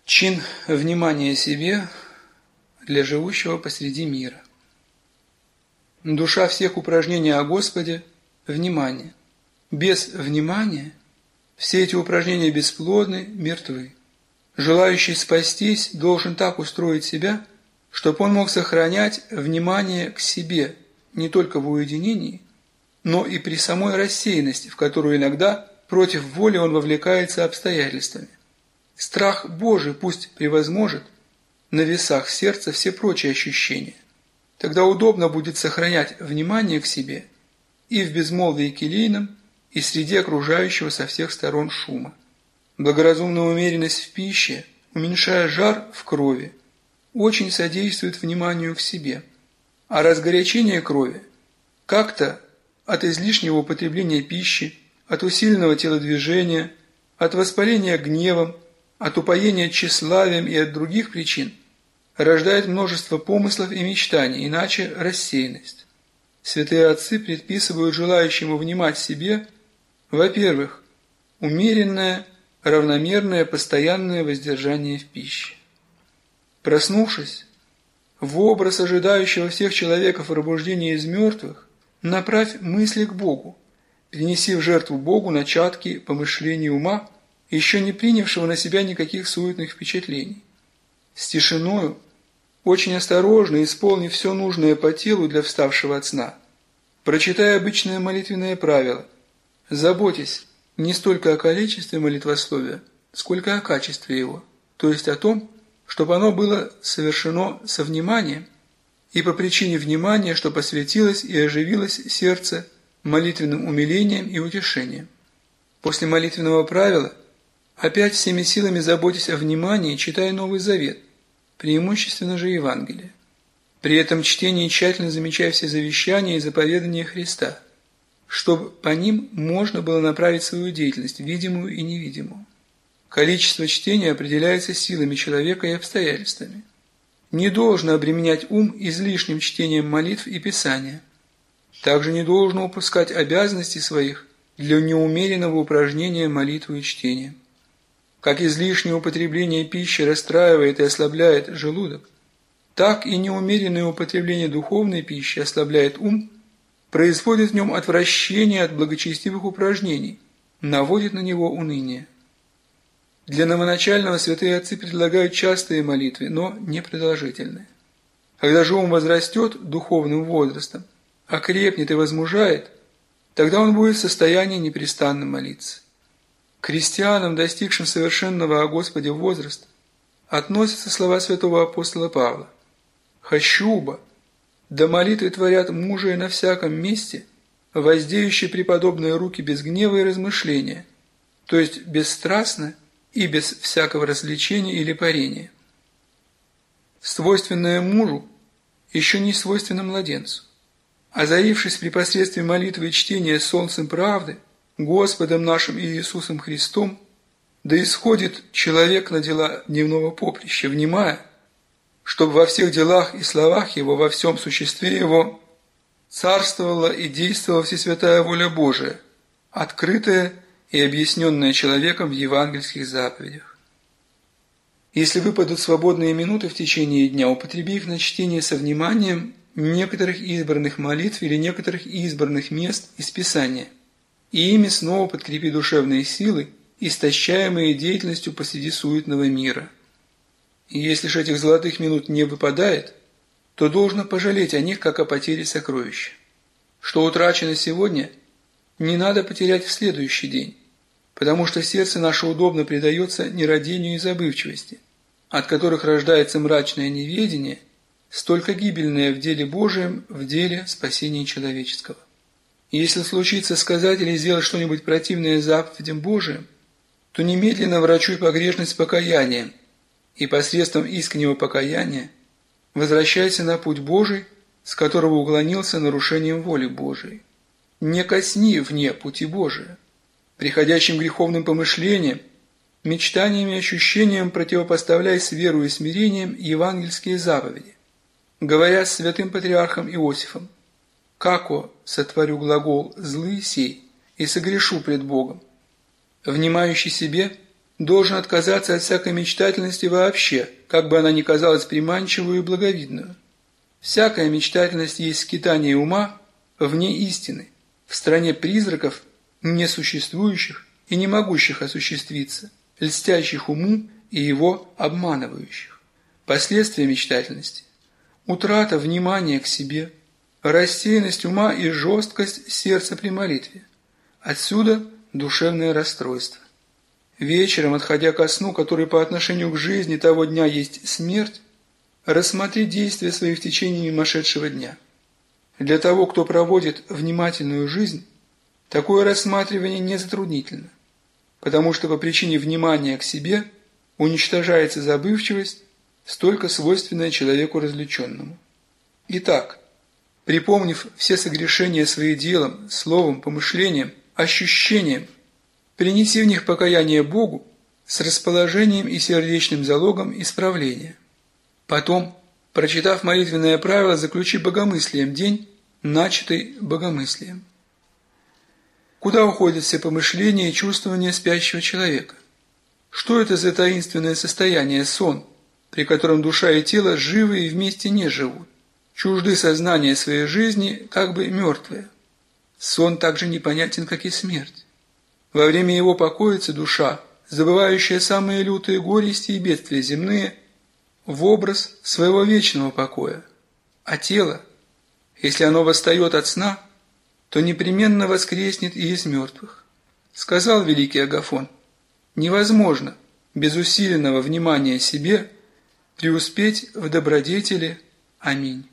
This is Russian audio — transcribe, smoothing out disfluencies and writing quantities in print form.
Чин внимания себе для живущего посреди мира. Душа всех упражнений о Господе – внимание. Без внимания все эти упражнения бесплодны, мертвы. Желающий спастись должен так устроить себя, чтобы он мог сохранять внимание к себе не только в уединении, но и при самой рассеянности, в которую иногда против воли он вовлекается обстоятельствами. Страх Божий пусть превозможет на весах сердца все прочие ощущения. Тогда удобно будет сохранять внимание к себе и в безмолвии келейном, и среди окружающего со всех сторон шума. Благоразумная умеренность в пище, уменьшая жар в крови, очень содействует вниманию к себе. А разгорячение крови как-то от излишнего употребления пищи, от усиленного телодвижения, от воспаления гневом, от упоения тщеславием и от других причин рождает множество помыслов и мечтаний, иначе рассеянность. Святые отцы предписывают желающему внимать себе, во-первых, умеренное, равномерное, постоянное воздержание в пище. Проснувшись, в образ ожидающего всех человеков пробуждения из мертвых, направь мысли к Богу, принеси в жертву Богу начатки помышлений ума, еще не принявшего на себя никаких суетных впечатлений. С тишиною, очень осторожно исполни все нужное по телу для вставшего от сна. Прочитай обычное молитвенное правило. Заботьтесь не столько о количестве молитвословия, сколько о качестве его, то есть о том, чтобы оно было совершено со вниманием, и по причине внимания, что посвятилось и оживилось сердце молитвенным умилением и утешением. После молитвенного правила опять всеми силами заботьтесь о внимании, читая Новый Завет, преимущественно же Евангелие. При этом чтении тщательно замечай все завещания и заповедания Христа, чтобы по ним можно было направить свою деятельность, видимую и невидимую. Количество чтения определяется силами человека и обстоятельствами. Не должно обременять ум излишним чтением молитв и Писания. Также не должно упускать обязанностей своих для неумеренного упражнения молитвы и чтения. Как излишнее употребление пищи расстраивает и ослабляет желудок, так и неумеренное употребление духовной пищи ослабляет ум, производит в нем отвращение от благочестивых упражнений, наводит на него уныние. Для новоначального святые отцы предлагают частые молитвы, но не продолжительные. Когда же ум возрастет духовным возрастом, окрепнет и возмужает, тогда он будет в состоянии непрестанно молиться. К христианам, достигшим совершенного о Господе возраста, относятся слова святого апостола Павла: «Хощуба, да молитвы творят мужи на всяком месте, воздеющие преподобные руки без гнева и размышления, то есть бесстрастно и без всякого развлечения или парения». Свойственное мужу еще не свойственно младенцу. Озарившись при посредстве молитвы и чтения солнцем правды, Господом нашим Иисусом Христом, да исходит человек на дела дневного поприща, внимая, чтобы во всех делах и словах его, во всем существе его царствовала и действовала всесвятая воля Божия, открытая и объясненная человеком в евангельских заповедях. Если выпадут свободные минуты в течение дня, употреби их на чтение со вниманием некоторых избранных молитв или некоторых избранных мест из Писания, и ими снова подкрепи душевные силы, истощаемые деятельностью посреди суетного мира. И если же этих золотых минут не выпадает, то должно пожалеть о них, как о потере сокровища. Что утрачено сегодня, не надо потерять в следующий день, потому что сердце наше удобно предается нерадению и забывчивости, от которых рождается мрачное неведение, столько гибельное в деле Божием, в деле спасения человеческого. И если случится сказать или сделать что-нибудь противное заповедям Божиим, то немедленно врачуй погрешность покаянием, и посредством искреннего покаяния возвращайся на путь Божий, с которого уклонился нарушением воли Божией. Не косни вне пути Божия. Приходящим греховным помышлениям, мечтаниям и ощущениям противопоставляй с верой и смирением евангельские заповеди, говоря с святым патриархом Иосифом: «Како сотворю глагол злый сей и согрешу пред Богом». Внимающий себе должен отказаться от всякой мечтательности вообще, как бы она ни казалась приманчивую и благовидную. Всякая мечтательность есть скитание ума вне истины, в стране призраков, несуществующих и не могущих осуществиться, льстящих уму и его обманывающих. Последствия мечтательности – утрата внимания к себе, рассеянность ума и жесткость сердца при молитве. Отсюда душевное расстройство. Вечером, отходя ко сну, который по отношению к жизни того дня есть смерть, рассмотри действия свои в течение мимошедшего дня. Для того, кто проводит внимательную жизнь, такое рассматривание не затруднительно, потому что по причине внимания к себе уничтожается забывчивость, столько свойственная человеку развлеченному. Итак, припомнив все согрешения свои делом, словом, помышлением, ощущением, принеси в них покаяние Богу с расположением и сердечным залогом исправления. Потом, прочитав молитвенное правило, заключи богомыслием день, начатый богомыслием. Куда уходят все помышления и чувствования спящего человека? Что это за таинственное состояние, сон, при котором душа и тело живы и вместе не живут, чужды сознания своей жизни, как бы мертвые? Сон так же непонятен, как и смерть. Во время его покоится душа, забывающая самые лютые горести и бедствия земные, в образ своего вечного покоя. А тело, если оно восстает от сна, то непременно воскреснет и из мертвых. Сказал великий Агафон: невозможно без усиленного внимания себе преуспеть в добродетели. Аминь.